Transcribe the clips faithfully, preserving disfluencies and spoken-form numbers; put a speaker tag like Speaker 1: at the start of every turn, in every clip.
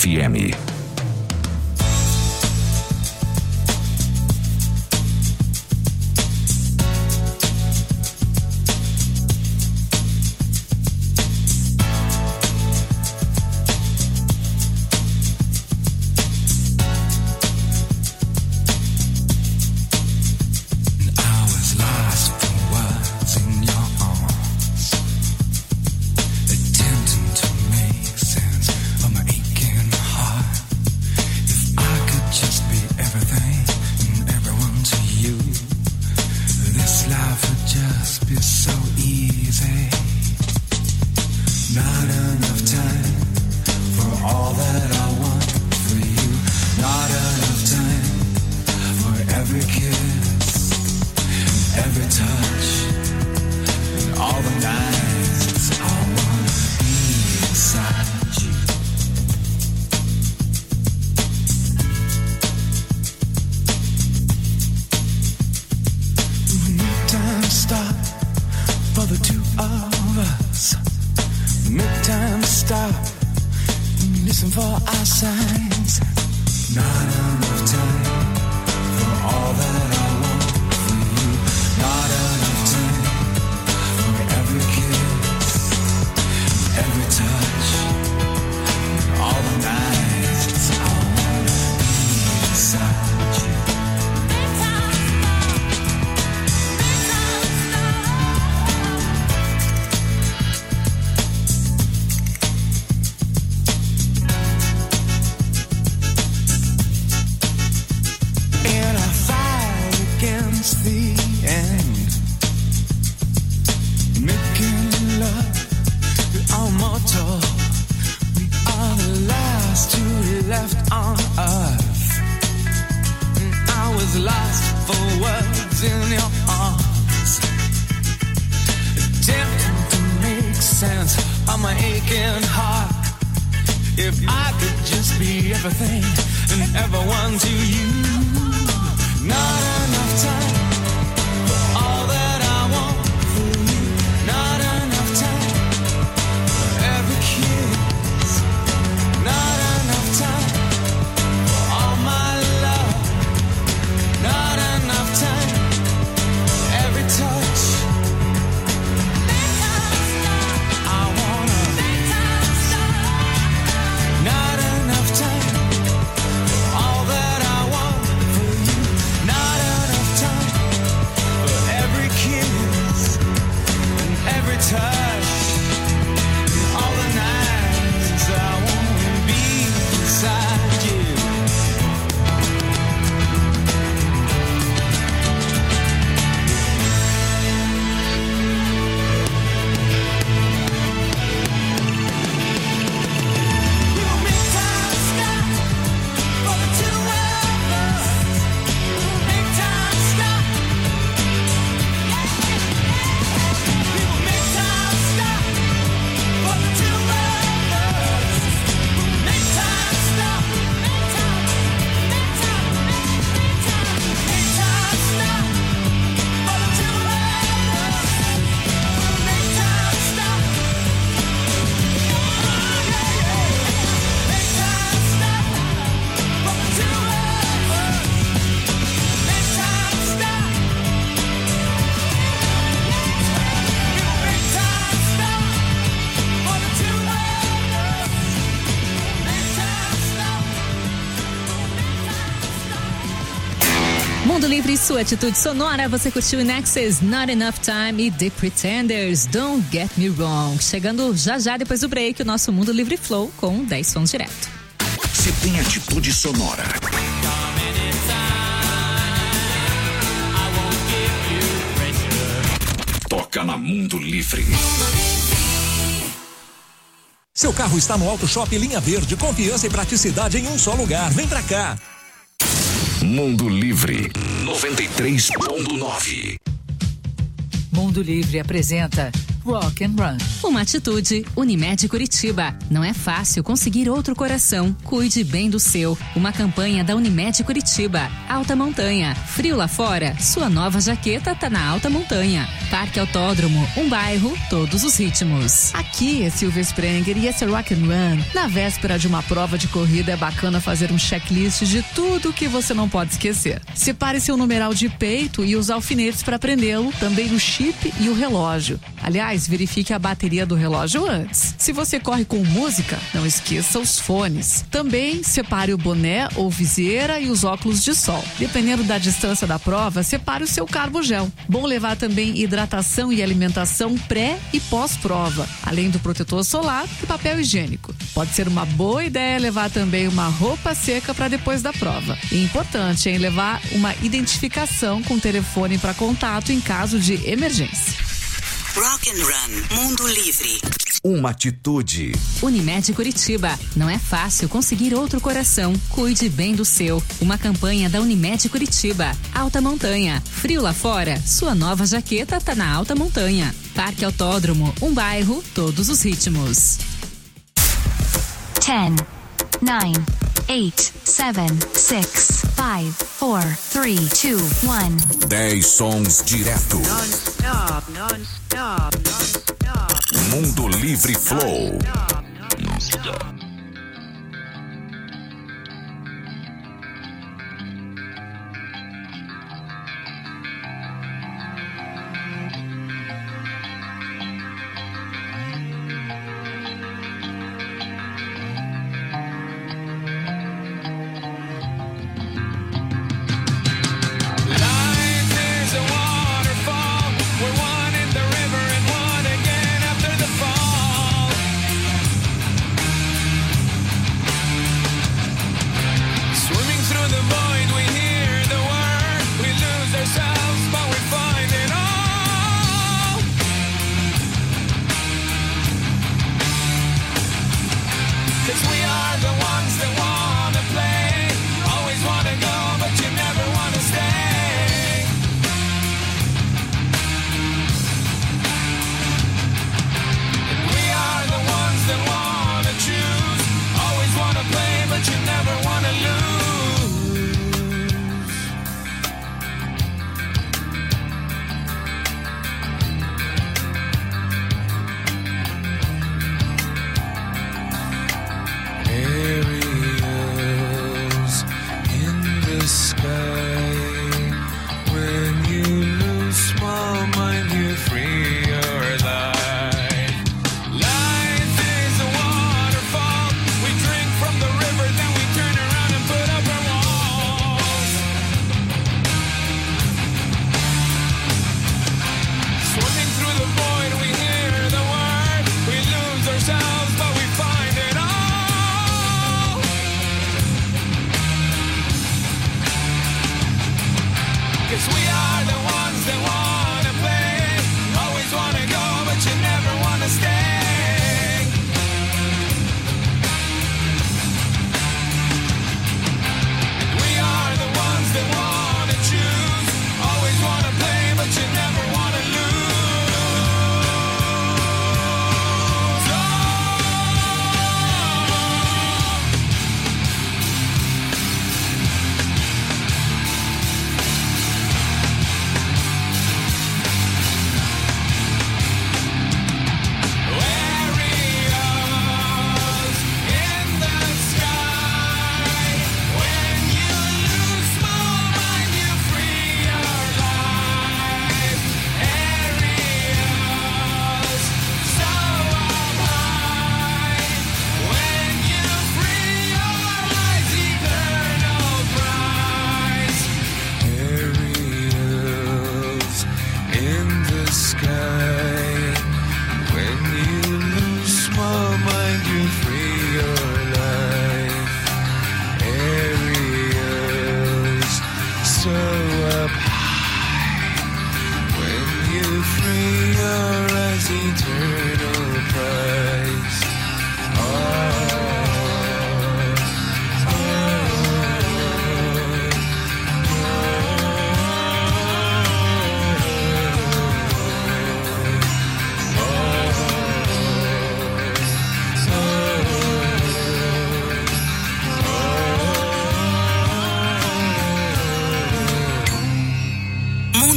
Speaker 1: F M.
Speaker 2: Mundo Livre, sua atitude sonora. Você curtiu In Excess, Not Enough Time e The Pretenders, Don't Get Me Wrong. Chegando já já depois do break, o nosso Mundo Livre Flow com dez sons direto.
Speaker 1: Você tem atitude sonora. Toca na Mundo Livre.
Speaker 3: Seu carro está no Auto Shop Linha Verde, confiança e praticidade em um só lugar. Vem pra cá.
Speaker 1: Mundo Livre noventa e três ponto nove.
Speaker 4: Mundo Livre apresenta Rock and Run.
Speaker 2: Uma atitude, Unimed Curitiba. Não é fácil conseguir outro coração. Cuide bem do seu. Uma campanha da Unimed Curitiba. Alta Montanha. Frio lá fora? Sua nova jaqueta tá na Alta Montanha. Parque Autódromo. Um bairro, todos os ritmos.
Speaker 4: Aqui é Silvia Sprenger e esse é Rock and Run. Na véspera de uma prova de corrida é bacana fazer um checklist de tudo que você não pode esquecer. Separe seu numeral de peito e os alfinetes para prendê-lo, também o chip e o relógio. Aliás, verifique a bateria do relógio antes. Se você corre com música, não esqueça os fones. Também separe o boné ou viseira e os óculos de sol. Dependendo da distância da prova, separe o seu carbogel. Bom levar também hidratação e alimentação pré e pós-prova, além do protetor solar e papel higiênico. Pode ser uma boa ideia levar também uma roupa seca para depois da prova. E importante é levar uma identificação com telefone para contato em caso de emergência.
Speaker 5: Rock and Run, Mundo Livre.
Speaker 1: Uma atitude.
Speaker 2: Unimed Curitiba. Não é fácil conseguir outro coração. Cuide bem do seu. Uma campanha da Unimed Curitiba. Alta Montanha. Frio lá fora? Sua nova jaqueta tá na Alta Montanha. Parque Autódromo. Um bairro, todos os ritmos.
Speaker 6: ten, nine, eight, seven, six, five, four, three, two, one.
Speaker 1: dez sons direto.
Speaker 7: Non-stop, non-stop, non-stop.
Speaker 1: Mundo Livre Flow.
Speaker 7: Non-stop.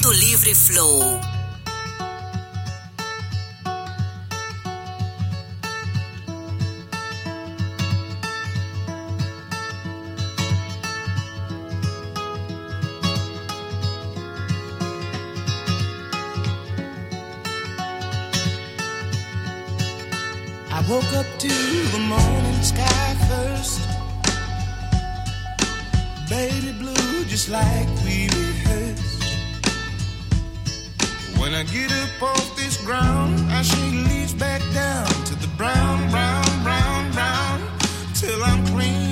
Speaker 5: Mundo Livre Flow.
Speaker 8: I woke up to the morning sky first, baby blue just like we rehearsed. When I get up off this ground, I shake leaves back down to the brown, brown, brown, brown, till I'm clean.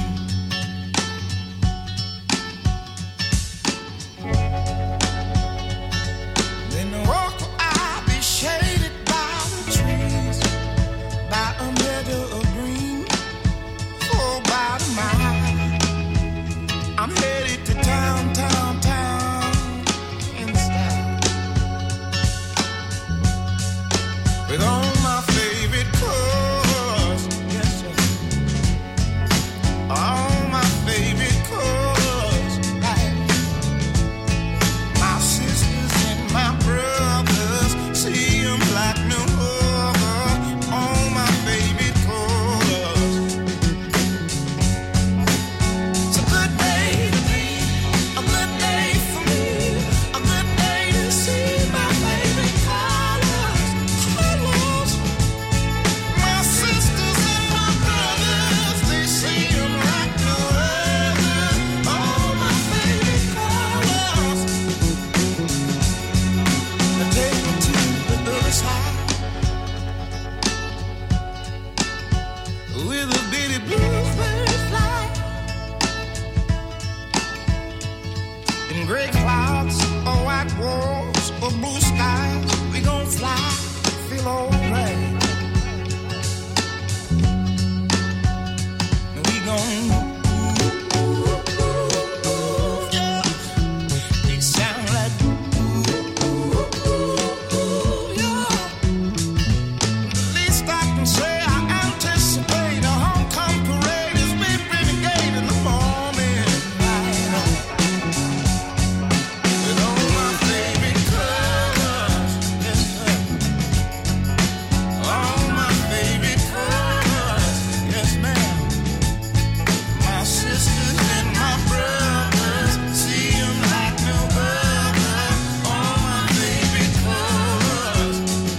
Speaker 8: Then I walk where I'll be shaded by the trees, by a meadow of green, for about a mile. I'm headed to town, town, town, in style, with all my favorite colors, yes sir, all my favorite colors, like my sisters and my brothers, see them like no other, all my favorite colors. It's a good day to be, a good day for me, a good day to see my favorite colors, colors. My sisters and my brothers, they see them like no other, all my favorite colors. Now take me to the other side, with a bitty bluebird fly, in gray clouds or white walls or blue skies, we gon' fly, feel alright. We gon' yeah. They sound like yeah. The least I can say, I anticipate a homecoming parade as we renegade in the morning light, with all my favorite colors, yes sir, all my favorite colors, yes ma'am. My sisters and my brothers, see them like no other, all my favorite colors.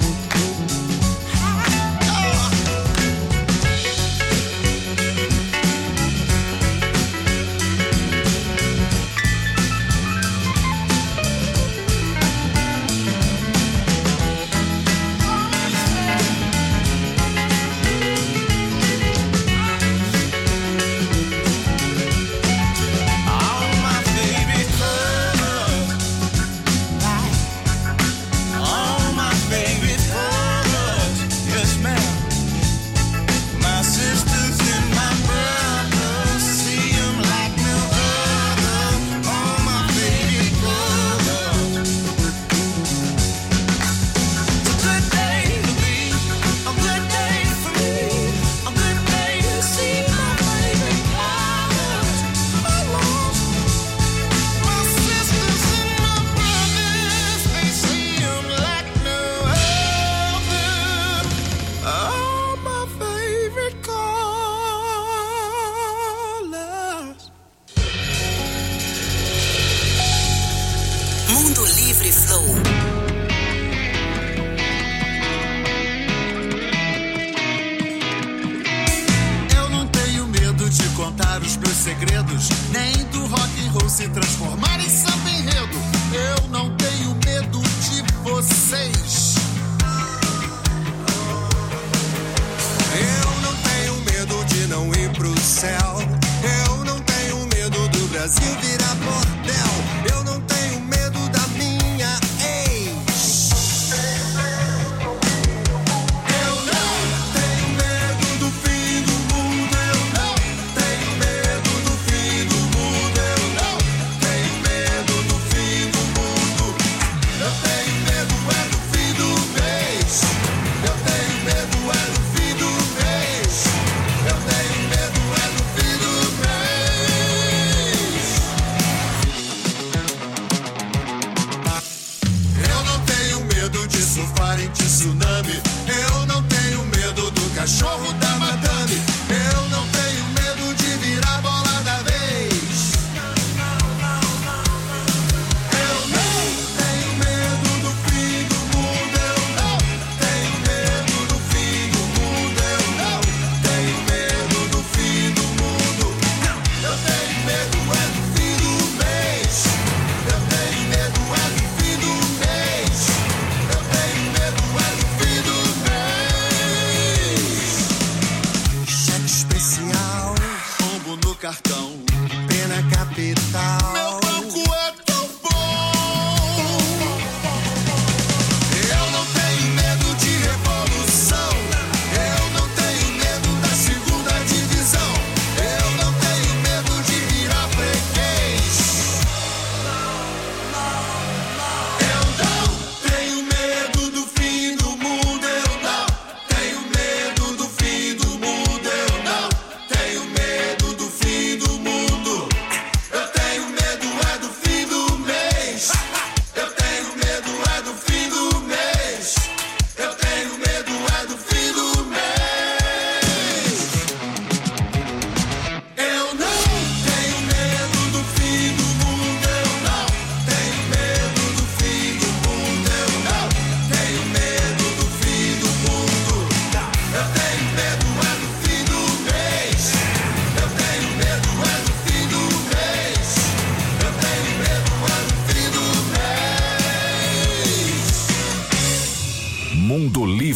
Speaker 8: All my favorite colors, like all my favorite colors, yes ma'am. My sisters and my brothers, see them like no other, all my favorite colors. It's a good day to be, a good day for me, a good day to see my favorite colors, colors. My sisters and my brothers, they see them like no other, all my favorite colors.
Speaker 5: Mundo Livre Flow.
Speaker 8: Eu não tenho medo de contar os meus segredos, nem do rock and roll se transformar em samba enredo. Eu não tenho medo de vocês. Eu não tenho medo de não ir pro céu. Eu não tenho medo do Brasil virar bordel. Eu não tenho medo da minha ex. Eu não tenho medo do fim do mundo. Eu não tenho medo do fim do mundo. Eu não tenho medo do fim do mundo. Eu tenho medo é do fim do mês. Eu tenho medo é do fim do mês. Eu tenho medo é do fim do mês.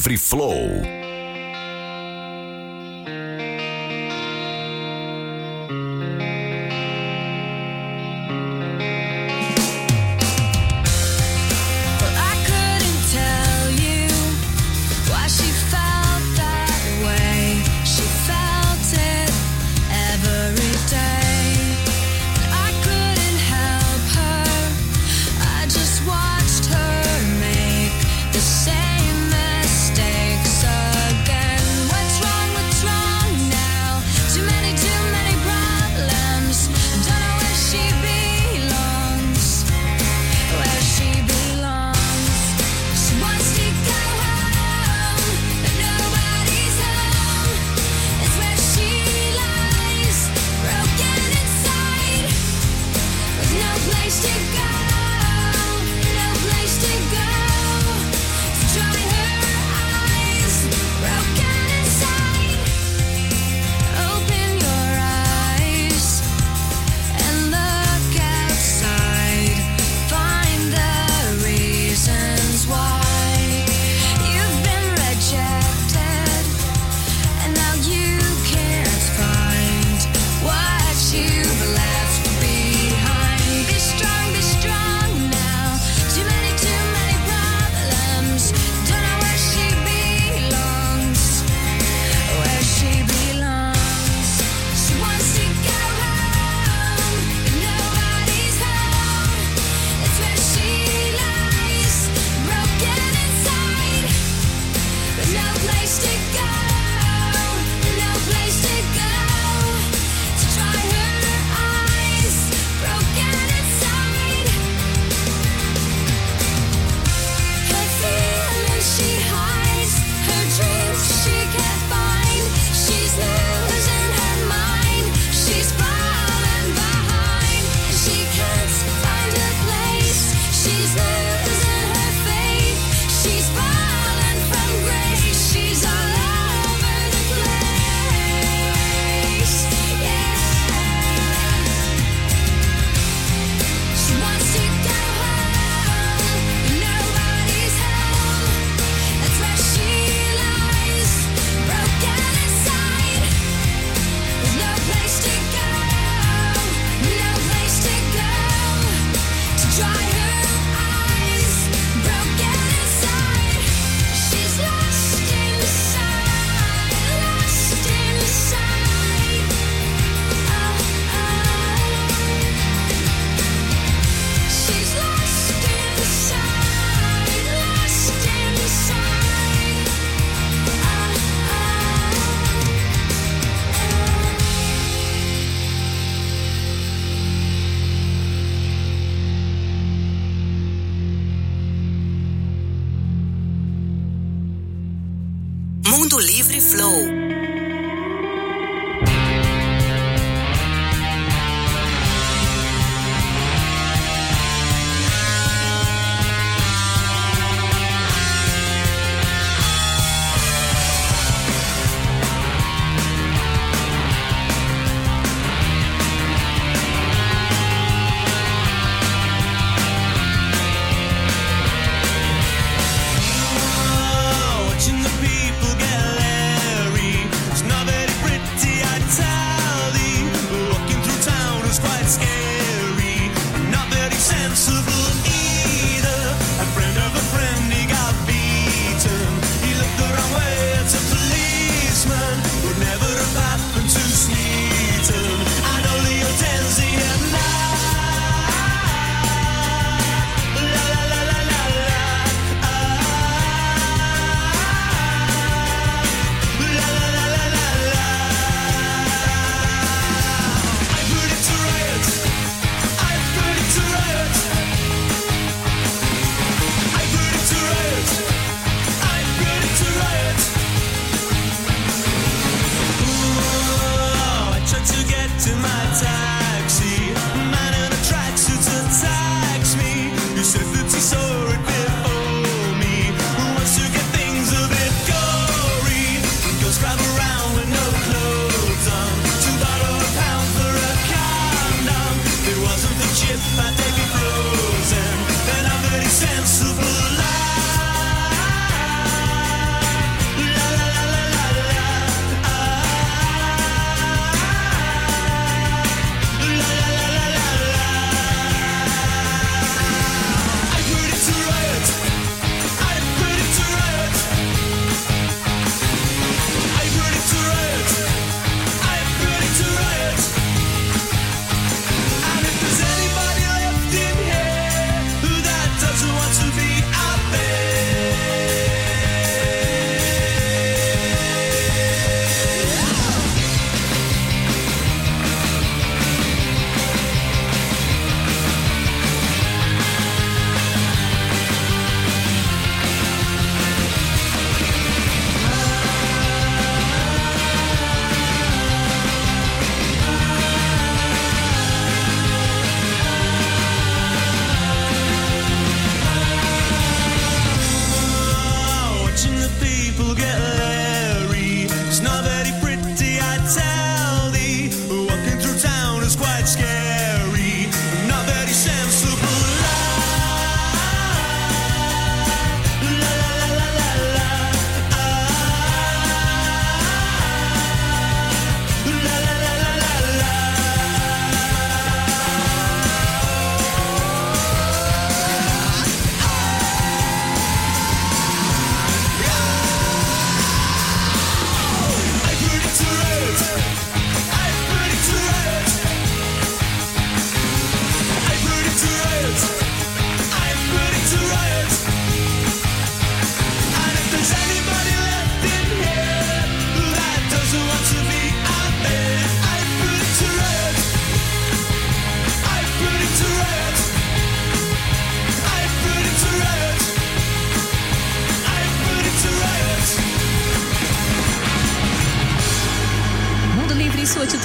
Speaker 1: Livre Flow.
Speaker 5: Mundo Livre Flow.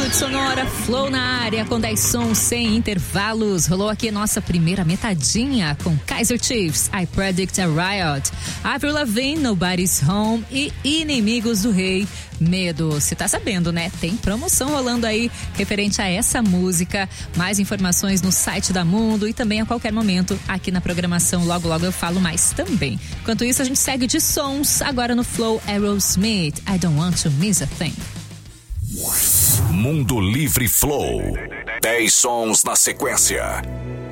Speaker 2: Atitude Sonora, Flow na área, com dez sons sem intervalos. Rolou aqui nossa primeira metadinha com Kaiser Chiefs, I Predict a Riot, Avril Lavigne, Nobody's Home e Inimigos do Rei, Medo. Você tá sabendo, né? Tem promoção rolando aí referente a essa música. Mais informações no site da Mundo e também a qualquer momento aqui na programação. Logo, logo eu falo mais também. Enquanto isso, a gente segue de sons agora no Flow. Aerosmith, I Don't Want to Miss a Thing.
Speaker 1: Mundo Livre Flow. dez sons na sequência.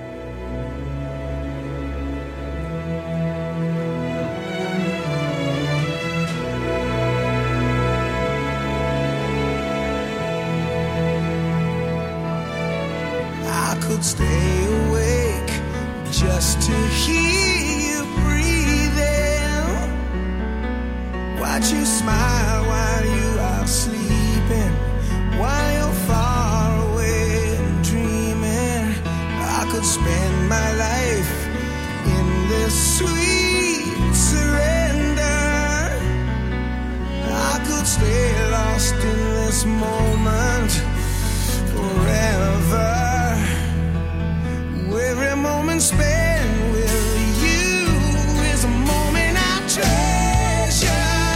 Speaker 8: I could stay awake just to hear you breathing. Watch you smile while you are sleeping, while you're far away and dreaming. I could spend my life in this sweet surrender. I could stay lost in this moment forever. Every moment spent with you is a moment I treasure.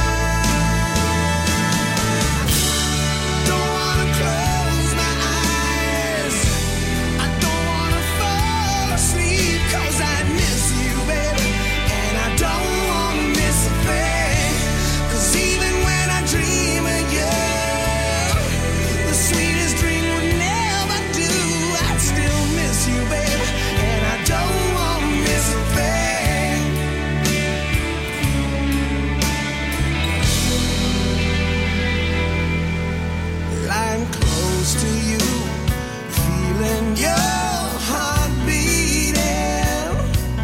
Speaker 8: Don't wanna close my eyes, I don't wanna fall asleep, 'cause I miss you, baby, and I don't wanna miss a thing. 'Cause even when I dream of you, the sweetest dream would never do. I'd still miss you, baby, and I don't wanna miss a thing. Lying close to you, feeling your heart beating,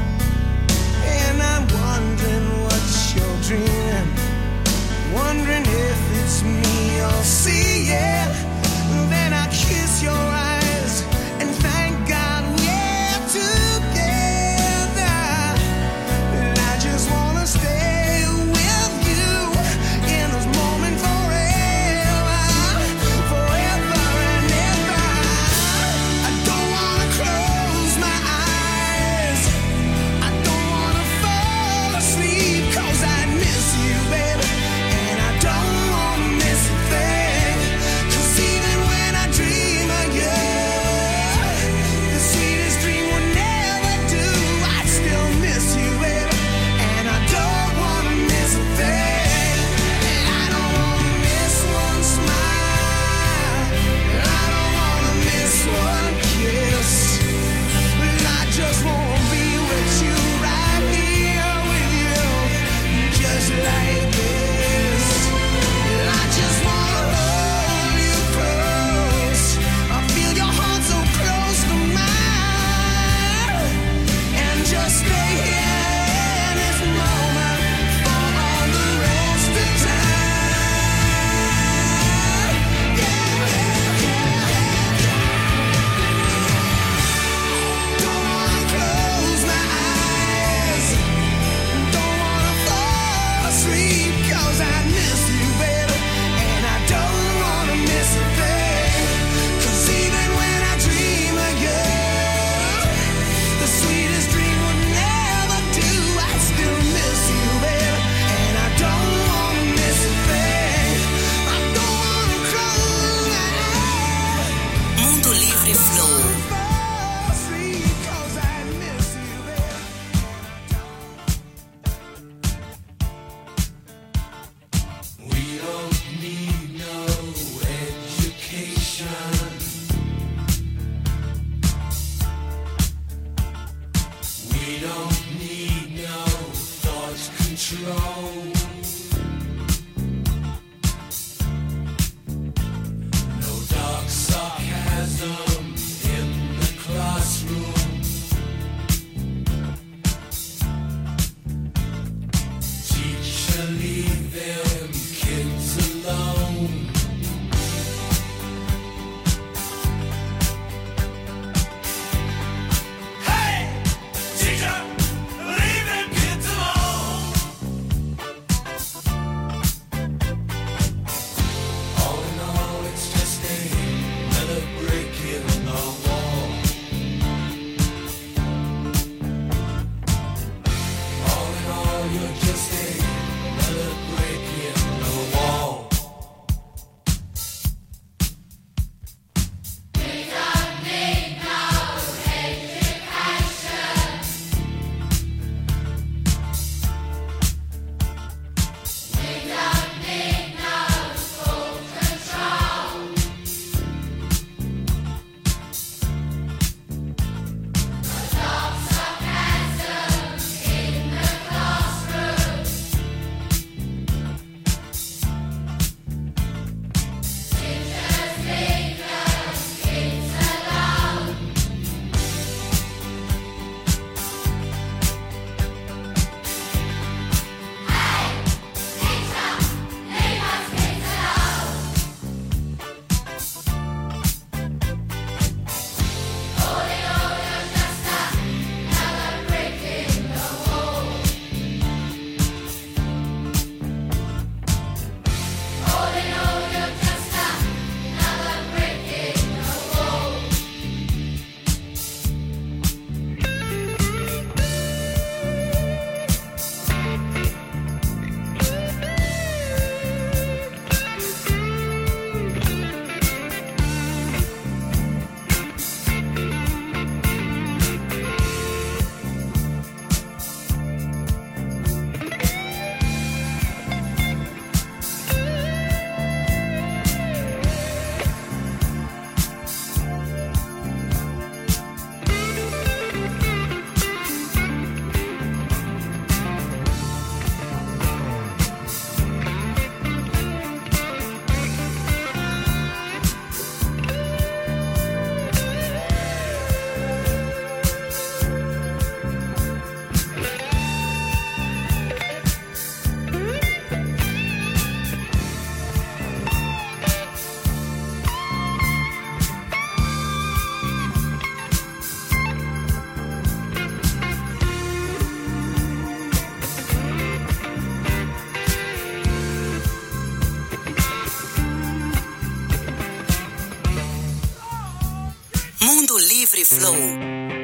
Speaker 8: and I'm wondering what you're dreaming, wondering if it's me you're seeing. Then I kiss your eyes and thank God we're together. And I just wanna stay with you in this moment forever, forever and ever. I don't wanna close my eyes, I don't wanna fall asleep, 'cause I miss you, baby, and I don't wanna miss a thing. 'Cause even when I dream of you, the sweetest dream would never do. I'd still miss you, baby, and I don't wanna miss a thing. And I don't wanna miss one smile, I don't wanna miss one kiss. I just wanna be with you, right here with you, just like this. I just wanna hold you close, I feel your heart so close to mine, and just stay here in this moment for all the rest of time. Yeah, yeah, yeah, yeah. Don't wanna close my eyes, don't wanna fall asleep, 'cause I miss you, baby, and I don't wanna miss a thing. 'Cause even when I dream of you, the sweetest dream would never do. I still miss you, baby, and I don't wanna miss a thing. I don't wanna close my eyes,
Speaker 5: Mundo Livre Flow.
Speaker 8: fall asleep, 'cause I miss you, baby.
Speaker 9: We don't need no education. We don't need no thought control. No dark sarcasm in the classroom. Teacher, leave them kids alone. Hey, teacher, leave them kids alone.
Speaker 5: Flow.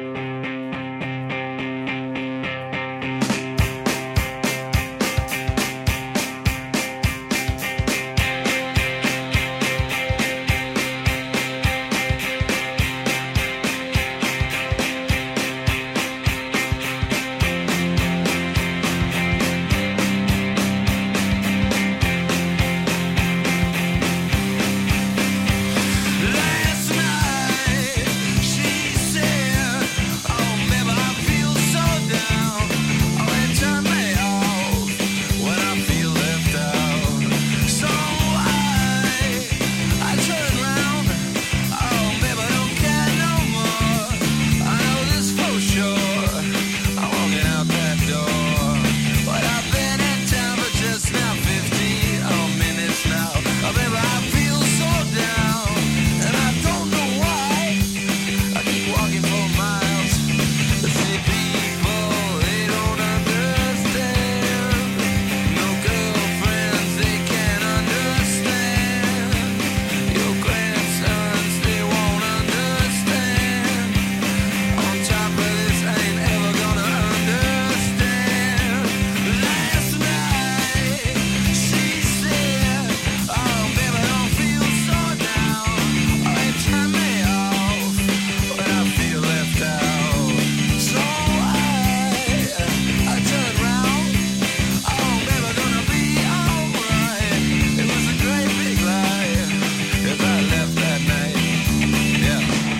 Speaker 8: Last night she said, "Oh, baby, I feel so down. Oh, it turned me off when I feel left out. So I, I turn around. Oh, baby, I don't care no more. I know this for sure. I'm walking out that door. But I've been in town for just now fifteen oh, minutes now. Oh, baby, I feel so down. And I don't know why I keep walking for miles. The city people, they don't understand. No girlfriends, they can't understand. Your grandsons, they won't understand. On top of this, I ain't ever gonna understand. Last night she said, "Oh, baby, I don't feel so down. Oh, it turned me off when I feel left out. So I, I turned round. Oh, baby, gonna be alright. It was a great big lie if I left that night. Yeah."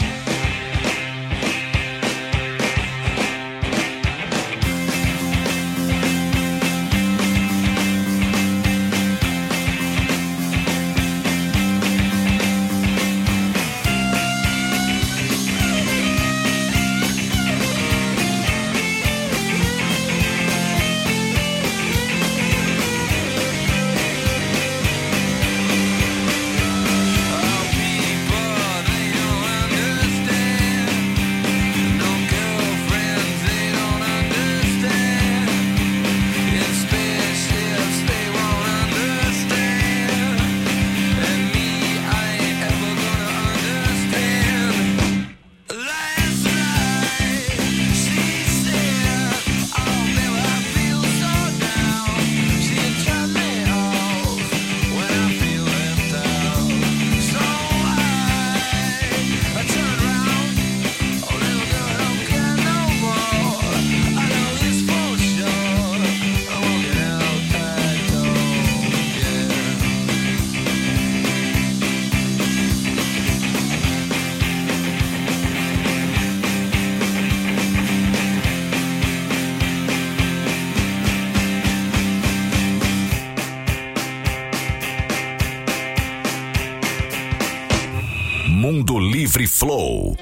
Speaker 8: Oh, people, they don't understand. No girlfriends, they don't understand. In spaceships, they won't understand. And me, I ain't ever gonna understand. Last night she said, "Oh, baby, I feel so down." She turned me off when I feel left out. So I, I turn around. Oh, little girl, I don't care no more. I know this for sure. I'm walking out that door. Yeah.
Speaker 1: Mundo Livre Flow.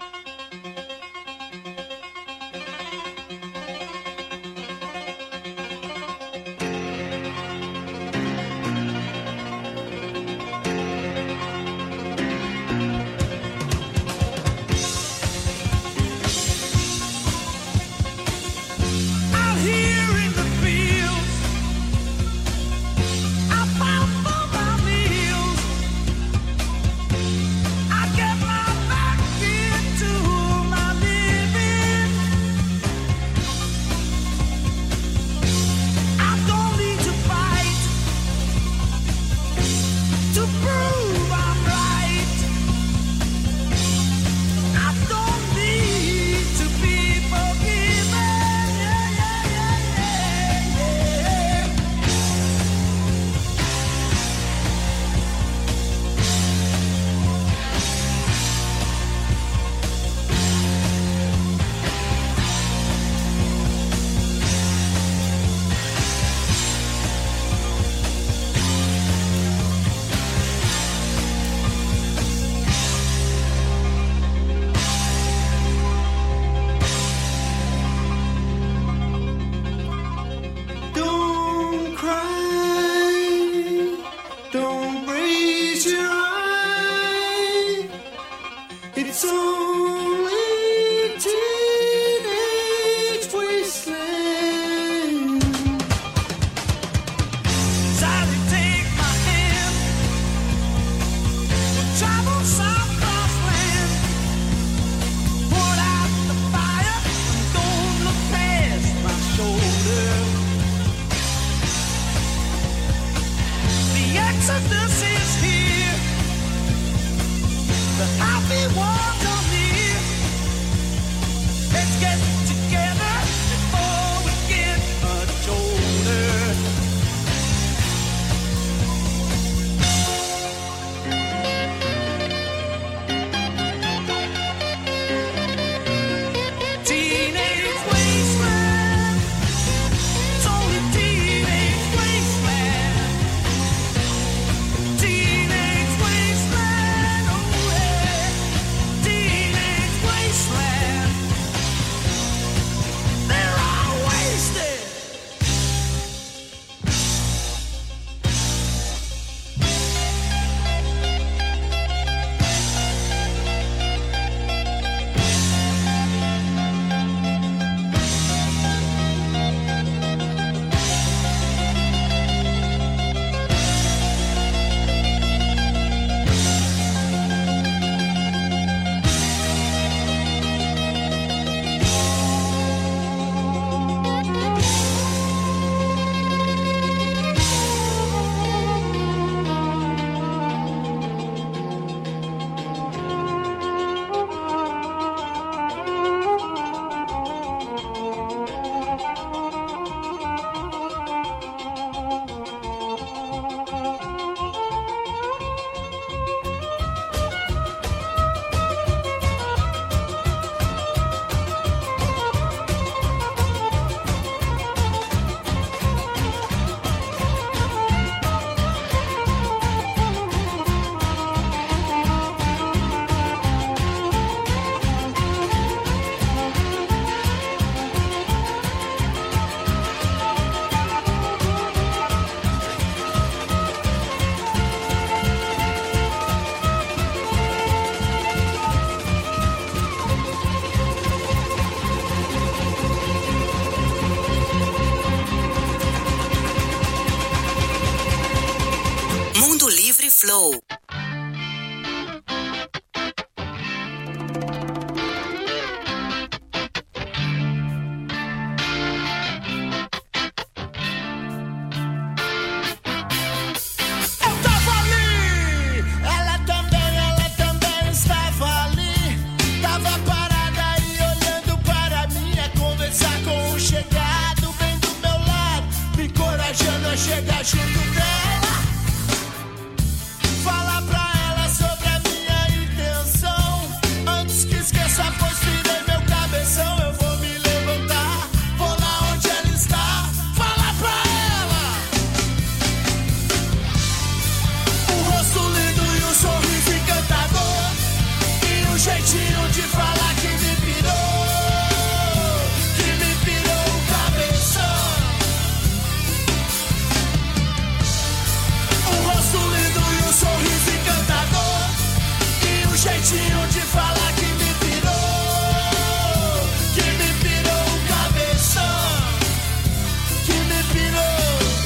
Speaker 8: Out here in the fields, I pop for my meals. I get my back get together before we get much older. Teenage wasteland, it's only teenage wasteland. Teenage wasteland, oh yeah. Teenage wasteland. They're all wasted.
Speaker 5: Mundo Livre Flow.
Speaker 8: Eu tava ali, ela também, ela também estava ali. Tava parada aí olhando para mim, a conversar com o chegado bem do meu lado, me encorajando a chegar junto dela. Falar pra ela sobre a minha intenção. Antes que esqueça, pois virei meu cabeção. Eu vou me levantar, vou lá onde ela está. Falar pra ela. Um rosto lindo e um sorriso encantador, e um jeitinho de falar que me pirou, que me pirou o cabeção. Um rosto lindo e um sorriso encantador, e um jeitinho de falar que me pirou, que me pirou o cabeção, que me pirou.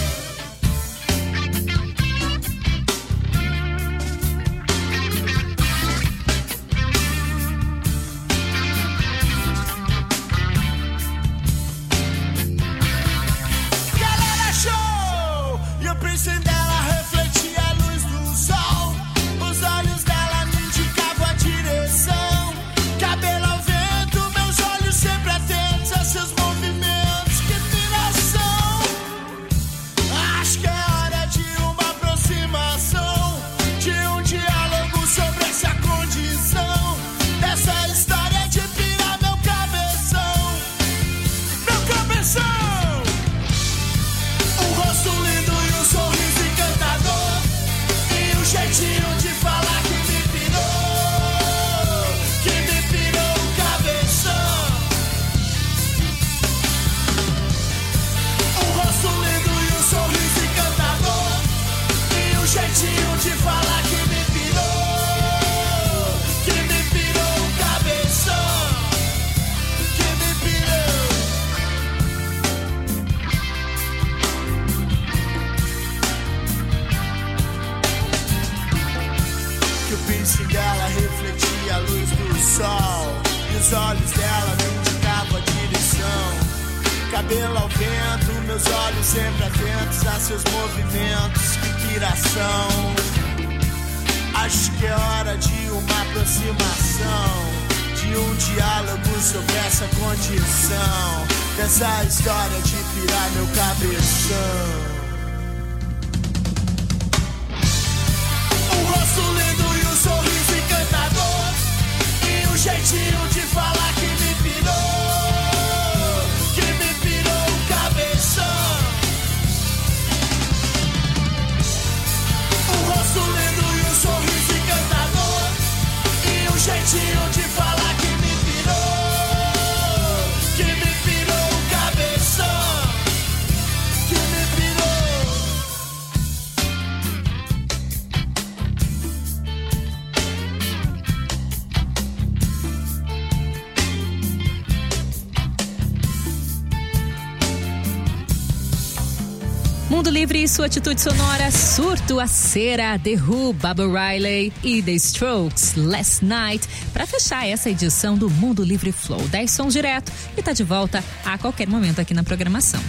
Speaker 8: Galera, show! E o piercing dela refletia a luz do sol. Os olhos dela me indicavam a direção. Cabelo ao vento, meus olhos sempre atentos a seus movimentos. Que piração! Acho que é hora de uma aproximação, de um diálogo sobre essa condição, dessa história de pirar meu cabeção. Meu cabeção! Um rosto lindo e um sorriso encantador, e um jeitinho de falar que me pirou, que me pirou o cabeção. Um rosto lindo e um sorriso encantador, e um jeitinho de falar que me pirou, que me pirou o cabeção, que me pirou. Que o piercing dela refletia a luz do sol, e os olhos dela me indicavam a direção. Cabelo ao vento, meus olhos sempre atentos a seus movimentos. Que piração! Acho que é hora de uma aproximação, de um diálogo sobre essa condição, dessa história de pirar meu cabeção. Um rosto lindo e um sorriso encantador, e um jeitinho de falar que me pirou, que me pirou o cabeção. Um rosto lindo e um sorriso encantador, e um jeitinho de falar que me pirou, que me pirou o cabeção, que me pirou.
Speaker 2: Mundo Livre e sua atitude sonora, Surto a Cera, The Who, Baba Riley e The Strokes, Last Night, para fechar essa edição do Mundo Livre Flow. dez sons direto e tá de volta a qualquer momento aqui na programação.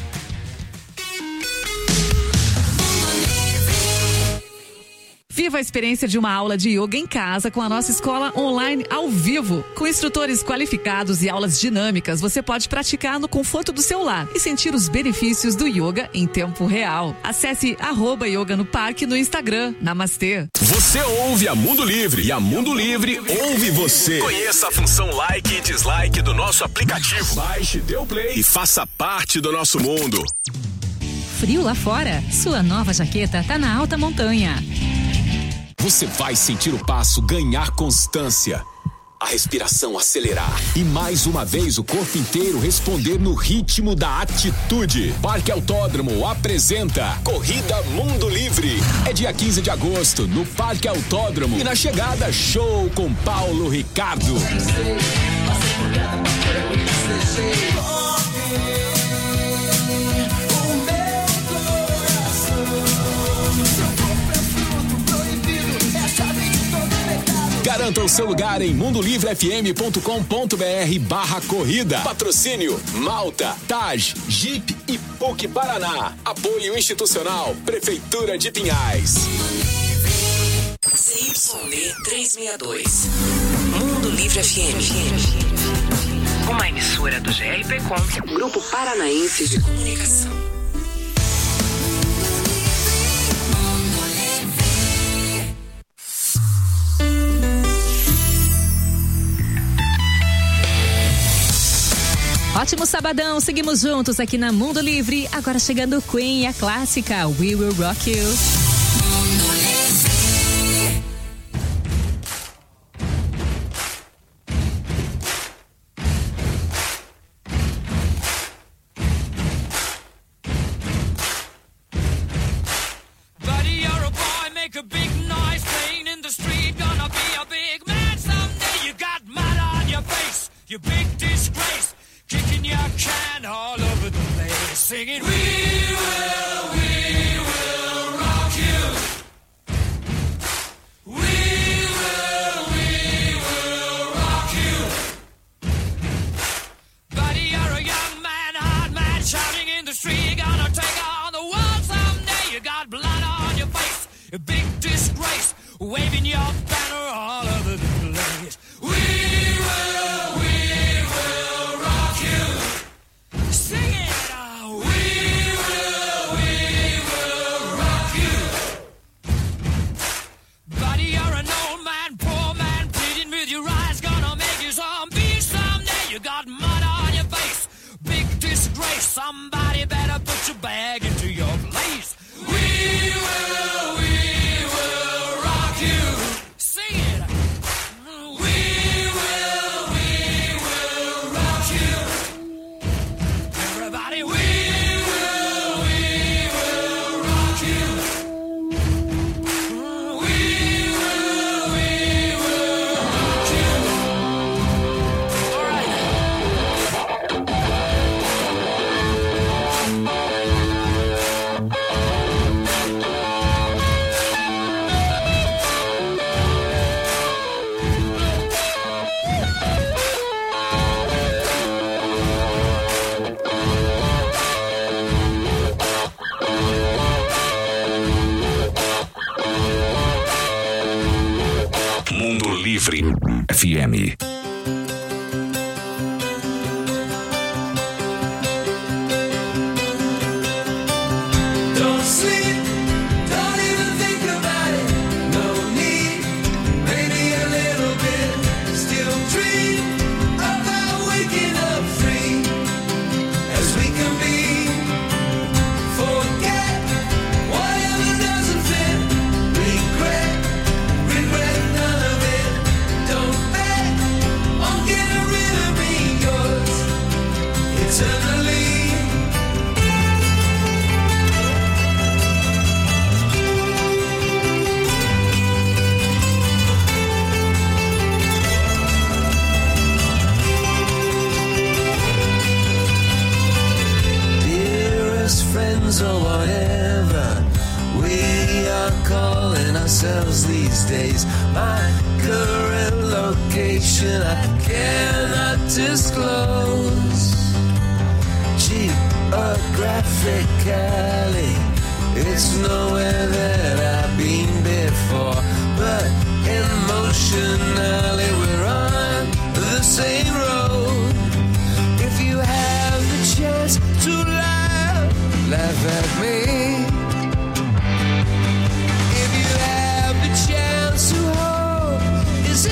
Speaker 4: Viva a experiência de uma aula de yoga em casa com a nossa escola online ao vivo. Com instrutores qualificados e aulas dinâmicas, você pode praticar no conforto do seu lar e sentir os benefícios do yoga em tempo real. Acesse arroba yoga no parque no Instagram. Namastê.
Speaker 1: Você ouve a Mundo Livre e a Mundo Livre ouve você. Conheça a função like e dislike do nosso aplicativo. Baixe, dê o play e faça parte do nosso mundo.
Speaker 2: Frio lá fora? Sua nova jaqueta tá na alta montanha.
Speaker 1: Você vai sentir o passo ganhar constância, a respiração acelerar e mais uma vez o corpo inteiro responder no ritmo da atitude. Parque Autódromo apresenta Corrida Mundo Livre. É dia quinze de agosto no Parque Autódromo e na chegada show com Paulo Ricardo. Garanta o seu lugar em mundolivrefm.com.br barra corrida. Patrocínio Malta, Taj, Jeep e P U C Paraná. Apoio institucional Prefeitura de Pinhais.
Speaker 5: C Y D trezentos e sessenta e dois. Mundo Livre F M. Uma emissora do G R P Com, Grupo Paranaense de Comunicação.
Speaker 2: Ótimo sabadão, seguimos juntos aqui na Mundo Livre. Agora chegando o Queen e a clássica We Will Rock You.
Speaker 9: Buddy, you're a boy, make a big noise, playing in the street, gonna be a big man someday. You got mud on your face, you big disgrace. Kicking your can all over the place, singing, We will, we will rock you. We will, we will rock you. Buddy, you're a young man, hard man, shouting in the street, gonna take on the world someday. You got blood on your face, a big disgrace, waving your banner all over the place. We will, we will rock you. Sing it out. We will, we will rock you. Buddy, you're an old man, poor man, pleading with your eyes, gonna make you zombie someday. You got mud on your face, big disgrace. Somebody better put your bag into your place. We will, we will rock you. Sing it. We will, we will rock you. Everybody, we will, we will rock you. We will, we will rock you. All right.
Speaker 1: Mundo Livre F M.
Speaker 8: eternally. Friends or whatever we are calling ourselves these days. My current location I cannot disclose. Geographically, it's nowhere that I've been before, but emotionally we're on the same road. If you have the chance to laugh, laugh at me. If you have the chance to hope, it's a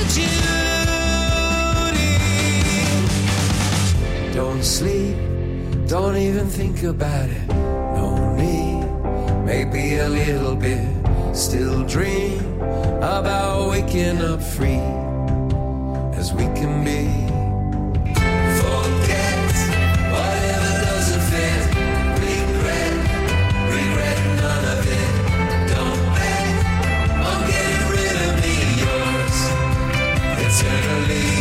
Speaker 8: duty. Don't sleep, don't even think about it. No need, maybe a little bit. Still dream about waking up free as we can be. Forget whatever doesn't fit. None of it. Don't bet on getting rid of me, yours eternally.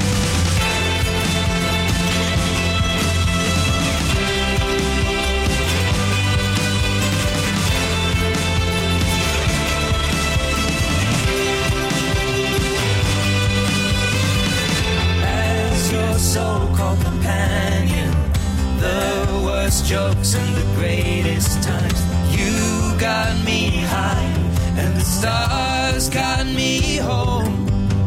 Speaker 8: As your so-called companion, the worst jokes and the greatest times. You got me high, and the stars got me home.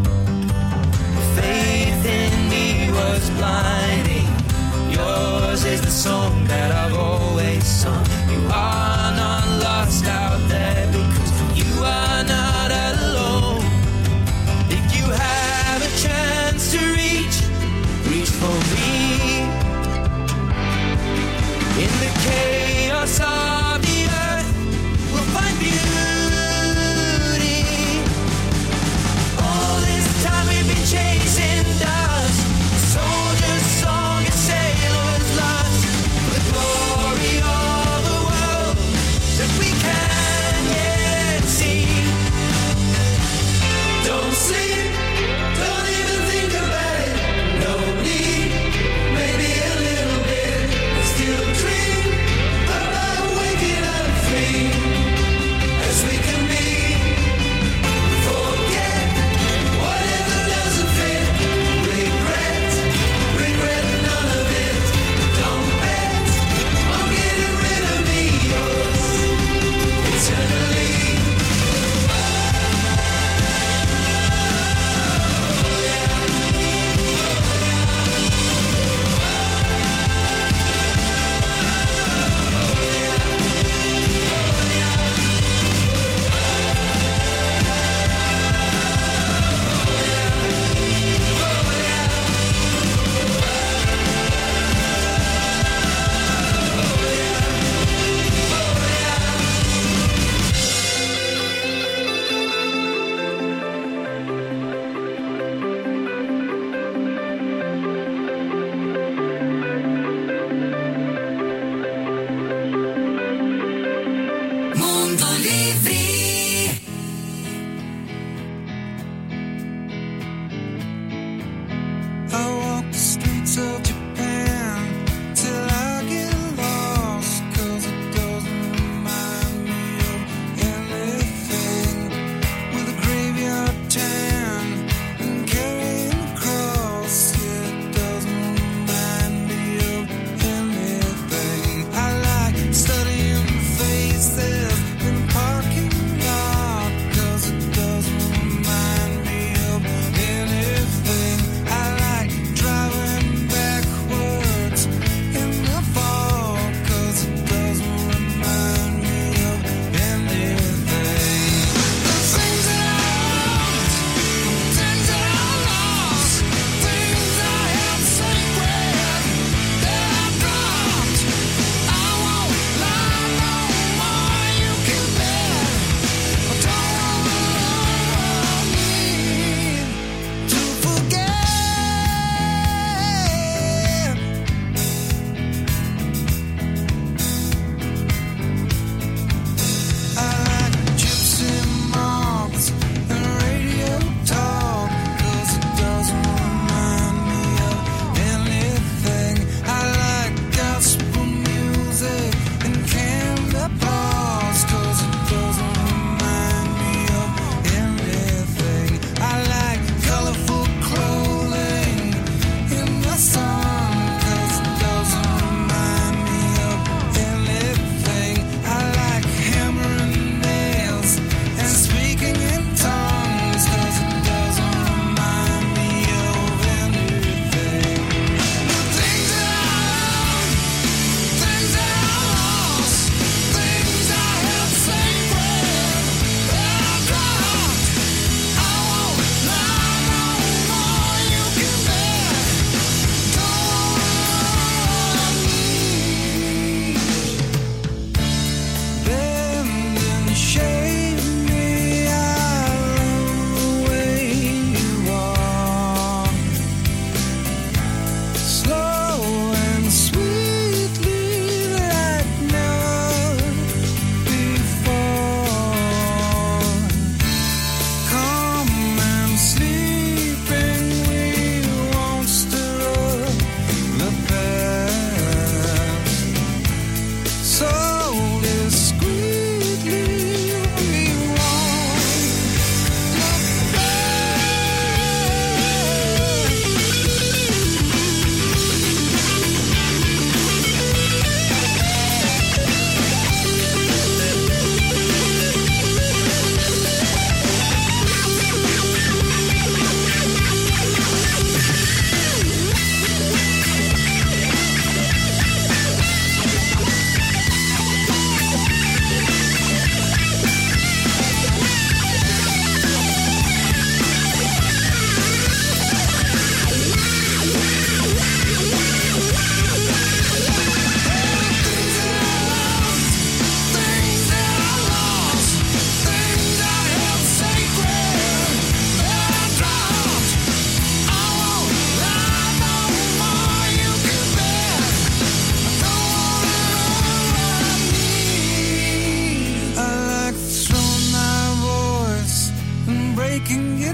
Speaker 8: Faith in me was blinding. Yours is the song that I've always sung. You are not lost out there because you are not alone. If you have a chance to reach, reach for me. In the chaos of the earth, we'll find beauty. All this time we've been chasing dust. Soldier's song and sailor's lust. The glory of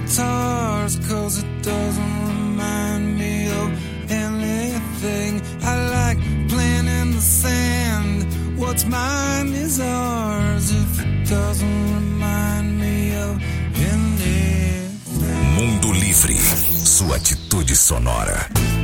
Speaker 8: guitars, cause it doesn't remind me of anything. I like playing in the sand. What's mine is ours. If it doesn't remind me of anything.
Speaker 1: Mundo Livre, sua atitude sonora.